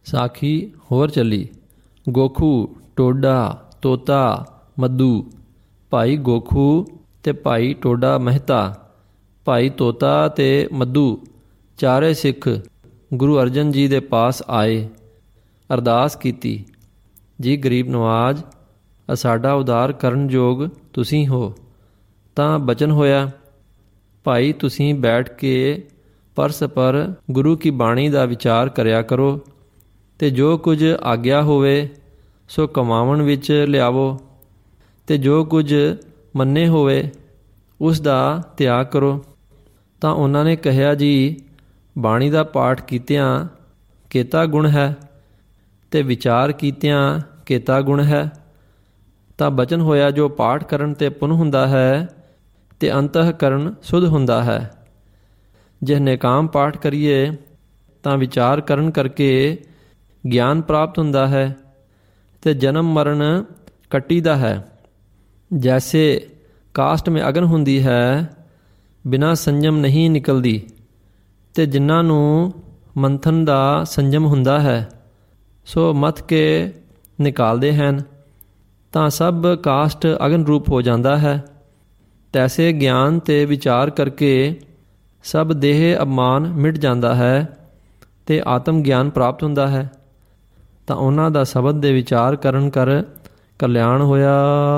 ਸਾਖੀ ਹੋਰ ਚੱਲੀ। ਗੋਖੂ, ਟੋਡਾ, ਤੋਤਾ, ਮੱਦੂ। ਭਾਈ ਗੋਖੂ ਤੇ ਭਾਈ ਟੋਡਾ ਮਹਿਤਾ, ਭਾਈ ਤੋਤਾ ਤੇ ਮੱਦੂ ਚਾਰੇ ਸਿੱਖ ਗੁਰੂ ਅਰਜਨ ਜੀ ਦੇ ਪਾਸ ਆਏ। ਅਰਦਾਸ ਕੀਤੀ, ਜੀ ਗਰੀਬ ਨਵਾਜ਼, ਸਾਡਾ ਉਦਾਰ ਕਰਨ ਯੋਗ ਤੁਸੀਂ ਹੋ। ਤਾਂ ਬਚਨ ਹੋਇਆ, ਭਾਈ ਤੁਸੀਂ ਬੈਠ ਕੇ ਪਰਸਪਰ ਗੁਰੂ ਕੀ ਬਾਣੀ ਦਾ ਵਿਚਾਰ ਕਰਿਆ ਕਰੋ ਅਤੇ ਜੋ ਕੁਝ ਆਗਿਆ ਹੋਵੇ ਸੋ ਕਮਾਵਣ ਵਿੱਚ ਲਿਆਵੋ, ਅਤੇ ਜੋ ਕੁਝ ਮੰਨੇ ਹੋਵੇ ਉਸ ਦਾ ਤਿਆਗ ਕਰੋ। ਤਾਂ ਉਹਨਾਂ ਨੇ ਕਿਹਾ, ਜੀ ਬਾਣੀ ਦਾ ਪਾਠ ਕੀਤਿਆਂ ਕੇਤਾ ਗੁਣ ਹੈ ਅਤੇ ਵਿਚਾਰ ਕੀਤਿਆਂ ਕੇਤਾ ਗੁਣ ਹੈ। ਤਾਂ ਬਚਨ ਹੋਇਆ, ਜੋ ਪਾਠ ਕਰਨ 'ਤੇ ਪੁੰਨ ਹੁੰਦਾ ਹੈ ਅਤੇ ਅੰਤଃਕਰਨ ਸੁਧ ਹੁੰਦਾ ਹੈ। ਜੇ ਨਿਕਾਮ ਪਾਠ ਕਰੀਏ ਤਾਂ ਵਿਚਾਰ ਕਰਨ ਕਰਕੇ ਗਿਆਨ ਪ੍ਰਾਪਤ ਹੁੰਦਾ ਹੈ ਅਤੇ ਜਨਮ ਮਰਨ ਕੱਟੀਦਾ ਹੈ। ਜੈਸੇ ਕਾਸਟ ਮੇਂ ਅਗਨ ਹੁੰਦੀ ਹੈ, ਬਿਨਾਂ ਸੰਜਮ ਨਹੀਂ ਨਿਕਲਦੀ, ਅਤੇ ਜਿਨ੍ਹਾਂ ਨੂੰ ਮੰਥਨ ਦਾ ਸੰਜਮ ਹੁੰਦਾ ਹੈ ਸੋ ਮੱਥ ਕੇ ਨਿਕਾਲਦੇ ਹਨ। ਤਾਂ ਸਭ ਕਾਸਟ ਅਗਨ ਰੂਪ ਹੋ ਜਾਂਦਾ ਹੈ। ਤੈਸੇ ਗਿਆਨ ਤੇ ਵਿਚਾਰ ਕਰਕੇ ਸਭ ਦੇਹ ਅਭਿਮਾਨ ਮਿਟ ਜਾਂਦਾ ਹੈ ਅਤੇ ਆਤਮ ਗਿਆਨ ਪ੍ਰਾਪਤ ਹੁੰਦਾ ਹੈ। ਤਾਂ ਉਹਨਾਂ ਦਾ ਸ਼ਬਦ ਦੇ ਵਿਚਾਰ ਕਰਨ ਕਰ ਕਲਿਆਣ ਹੋਇਆ।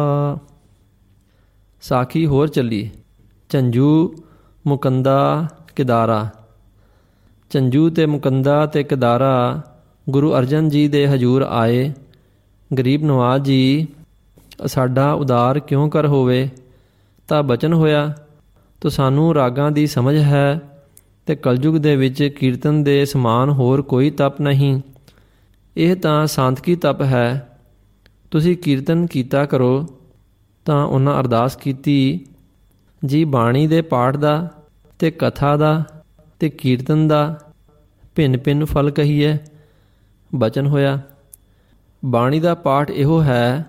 ਸਾਖੀ ਹੋਰ ਚੱਲੀ। ਝੰਜੂ, ਮੁਕੰਦਾ, ਕਿਦਾਰਾ। ਝੰਜੂ ਤੇ ਮੁਕੰਦਾ ਤੇ ਕਿਦਾਰਾ ਗੁਰੂ ਅਰਜਨ ਜੀ ਦੇ ਹਜ਼ੂਰ ਆਏ। ਗਰੀਬ ਨਵਾਜ਼ ਜੀ, ਸਾਡਾ ਉਦਾਰ ਕਿਉਂ ਕਰ ਹੋਵੇ। ਤਾਂ ਬਚਨ ਹੋਇਆ, ਤੋ ਸਾਨੂੰ ਰਾਗਾਂ ਦੀ ਸਮਝ ਹੈ ਅਤੇ ਕਲਯੁਗ ਦੇ ਵਿੱਚ ਕੀਰਤਨ ਦੇ ਸਮਾਨ ਹੋਰ ਕੋਈ ਤਪ ਨਹੀਂ। ਇਹ ਤਾਂ ਸਾਂਤਕੀ ਤਪ ਹੈ, ਤੁਸੀਂ ਕੀਰਤਨ ਕੀਤਾ ਕਰੋ। ਤਾਂ ਉਹਨਾਂ ਅਰਦਾਸ ਕੀਤੀ, ਜੀ ਬਾਣੀ ਦੇ ਪਾਠ ਦਾ ਅਤੇ ਕਥਾ ਦਾ ਅਤੇ ਕੀਰਤਨ ਦਾ ਭਿੰਨ ਭਿੰਨ ਫਲ ਕਹੀਏ। ਬਚਨ ਹੋਇਆ, ਬਾਣੀ ਦਾ ਪਾਠ ਇਹੋ ਹੈ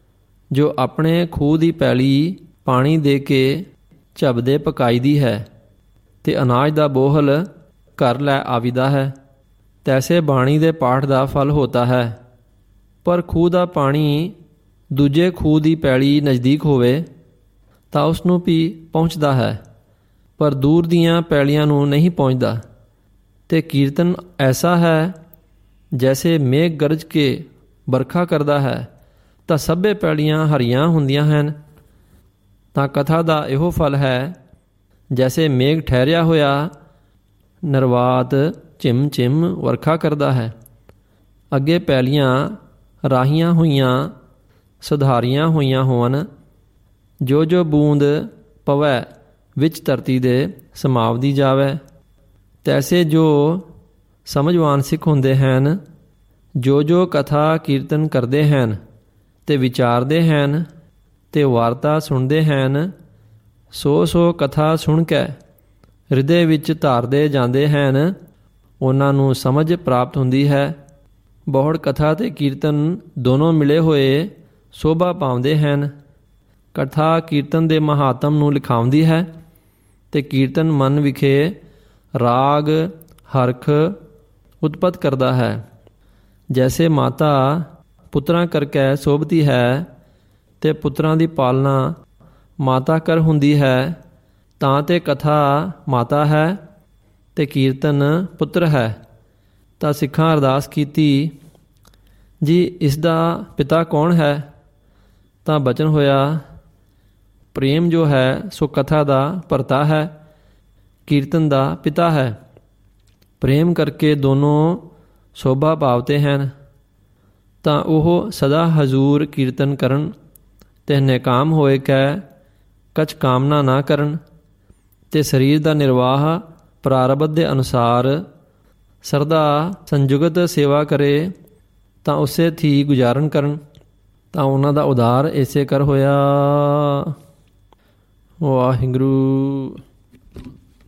ਜੋ ਆਪਣੇ ਖੂਹ ਦੀ ਪੈਲੀ ਪਾਣੀ ਦੇ ਕੇ ਝੱਬਦੇ ਪਕਾਈ ਦੀ ਹੈ ਅਤੇ ਅਨਾਜ ਦਾ ਬੋਹਲ ਘਰ ਲੈ ਆਵੀਦਾ ਹੈ। ਤੈਸੇ ਬਾਣੀ ਦੇ ਪਾਠ ਦਾ ਫਲ ਹੋਤਾ ਹੈ। ਪਰ ਖੂਹ ਦਾ ਪਾਣੀ ਦੂਜੇ ਖੂਹ ਦੀ ਪੈਲੀ ਨਜ਼ਦੀਕ ਹੋਵੇ ਤਾਂ ਉਸ ਨੂੰ ਵੀ ਪਹੁੰਚਦਾ ਹੈ, ਪਰ ਦੂਰ ਦੀਆਂ ਪੈਲੀਆਂ ਨੂੰ ਨਹੀਂ ਪਹੁੰਚਦਾ। ਅਤੇ ਕੀਰਤਨ ਐਸਾ ਹੈ ਜੈਸੇ ਮੇਘ ਗਰਜ ਕੇ ਵਰਖਾ ਕਰਦਾ ਹੈ ਤਾਂ ਸਭੇ ਪੈਲੀਆਂ ਹਰੀਆਂ ਹੁੰਦੀਆਂ ਹਨ। ਤਾਂ ਕਥਾ ਦਾ ਇਹੋ ਫਲ ਹੈ, ਜੈਸੇ ਮੇਘ ਠਹਿਰਿਆ ਹੋਇਆ ਨਿਰਵਾਤ ਝਿਮ ਝਿਮ ਵਰਖਾ ਕਰਦਾ ਹੈ। ਅੱਗੇ ਪੈਲੀਆਂ ਰਾਹੀਆਂ ਹੋਈਆਂ ਸੁਧਾਰੀਆਂ ਹੋਈਆਂ ਹੋਣ, ਜੋ ਜੋ ਬੂੰਦ ਪਵੈ ਵਿੱਚ ਧਰਤੀ ਦੇ ਸਮਾਵਦੀ ਜਾਵੇ। ਤੈਸੇ ਜੋ ਸਮਝਵਾਨ ਸਿੱਖ ਹੁੰਦੇ ਹਨ, ਜੋ ਜੋ ਕਥਾ ਕੀਰਤਨ ਕਰਦੇ ਹਨ ਅਤੇ ਵਿਚਾਰਦੇ ਹਨ ਅਤੇ ਵਾਰਤਾ ਸੁਣਦੇ ਹਨ, ਸੋ ਸੋ ਕਥਾ ਸੁਣ ਕੇ ਹਿਰਦੇ ਵਿੱਚ ਧਾਰਦੇ ਜਾਂਦੇ ਹਨ, ਉਹਨਾਂ ਨੂੰ ਸਮਝ ਪ੍ਰਾਪਤ ਹੁੰਦੀ ਹੈ। ਬਹੁੜ ਕਥਾ ਅਤੇ ਕੀਰਤਨ ਦੋਨੋਂ ਮਿਲੇ ਹੋਏ ਸ਼ੋਭਾ ਪਾਉਂਦੇ ਹਨ। ਕਥਾ ਕੀਰਤਨ ਦੇ ਮਹਾਤਮ ਨੂੰ ਲਿਖਾਉਂਦੀ ਹੈ ਅਤੇ ਕੀਰਤਨ ਮਨ ਵਿਖੇ ਰਾਗ ਹਰਖ ਉਤਪਤ ਕਰਦਾ ਹੈ। ਜੈਸੇ ਮਾਤਾ ਪੁੱਤਰਾਂ ਕਰਕੇ ਸੋਭਤੀ ਹੈ ਅਤੇ ਪੁੱਤਰਾਂ ਦੀ ਪਾਲਣਾ ਮਾਤਾ ਕਰ ਹੁੰਦੀ ਹੈ, ਤਾਂ ਤੇ ਕਥਾ ਮਾਤਾ ਹੈ ਅਤੇ ਕੀਰਤਨ ਪੁੱਤਰ ਹੈ। ਤਾਂ ਸਿੱਖਾਂ ਅਰਦਾਸ ਕੀਤੀ, ਜੀ ਇਸ ਦਾ ਪਿਤਾ ਕੌਣ ਹੈ। ਤਾਂ ਬਚਨ ਹੋਇਆ, ਪ੍ਰੇਮ ਜੋ ਹੈ ਸੋ ਕਥਾ ਦਾ ਭਰਤਾ ਹੈ, ਕੀਰਤਨ ਦਾ ਪਿਤਾ ਹੈ। ਪ੍ਰੇਮ ਕਰਕੇ ਦੋਨੋਂ ਸ਼ੋਭਾ ਪਾਵਤੇ ਹਨ। ਤਾਂ ਉਹ ਸਦਾ ਹਜ਼ੂਰ ਕੀਰਤਨ ਕਰਨ ਅਤੇ ਨਿਕਾਮ ਹੋਏ ਕਹਿ ਕਛ ਕਾਮਨਾ ਨਾ ਕਰਨ, ਅਤੇ ਸਰੀਰ ਦਾ ਨਿਰਵਾਹ ਪ੍ਰਾਰਬਧ ਦੇ ਅਨੁਸਾਰ ਸਰਦਾ ਸੰਯੁਗਤ ਸੇਵਾ ਕਰੇ ਤਾਂ ਉਸੇ ਥੀ ਗੁਜ਼ਾਰਨ ਕਰਨ। ਤਾਂ ਉਹਨਾਂ ਦਾ ਉਦਾਰ ਇਸੇ ਕਰ ਹੋਇਆ। ਵਾਹਿਗੁਰੂ।